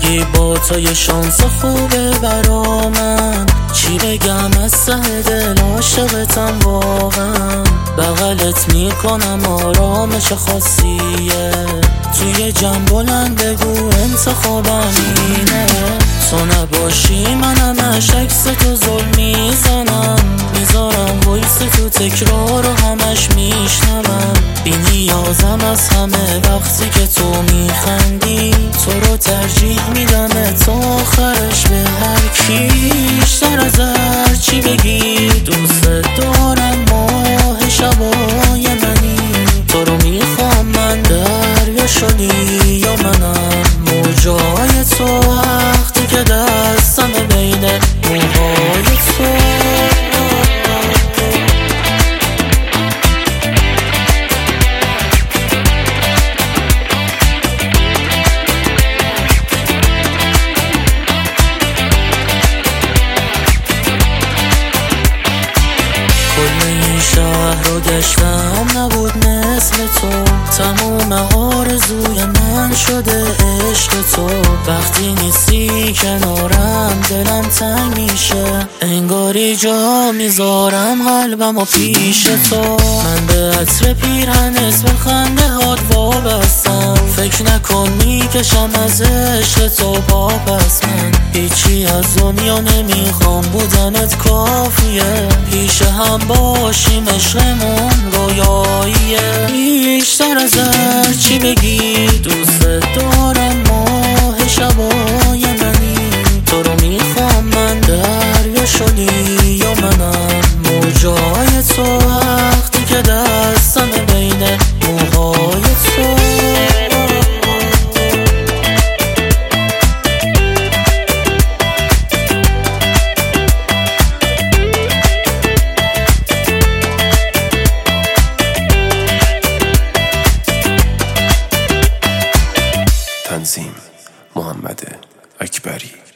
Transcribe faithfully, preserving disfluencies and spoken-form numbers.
بگی با تو یه شانس خوبه برا من، چی بگم از ته دل عاشقتم واقعا. بغلت میکنم آرامش خاصیه، توی جمع بلند بگو انتخابم اینه. تو نباشی منم عکس تو ظلم میزنم، میذارم وایس تو تکرار و همش میشنوم. بی نیازم از همه وقتی که تو میخندی، تو رو ترجیح میدم تا آخرش به هر کی. بیشتر از هر چی بگی دوست دارم، ماه شبای منی. تو رو میخوام من، دریا شدی یا منم موجای تو، وقتی که دستم بین موهای تو. کل این شهر رو گشتم نبود مثل تو، تموم آرزوی من شده عشق تو. وقتی نیستی کنارم دلم تنگ میشه، انگاری جا میذارم قلبم و پیش تو. من به عطر پیرهنت به خنده هات وابستم، فکر نکن میکشم از عشق تو پا پس. من هیچی از دنیا نمیخوام، بودنت کافیه، پیش هم باشیم عشقمون رویاییه. بیشتر از هر چی بگی دوست دارم، ماه شبای منی. تو رو میخوام من، دریا شدی یا منم موجای تو، وقتی که دستم بین موهای تو. تنظیم محمد اکبری.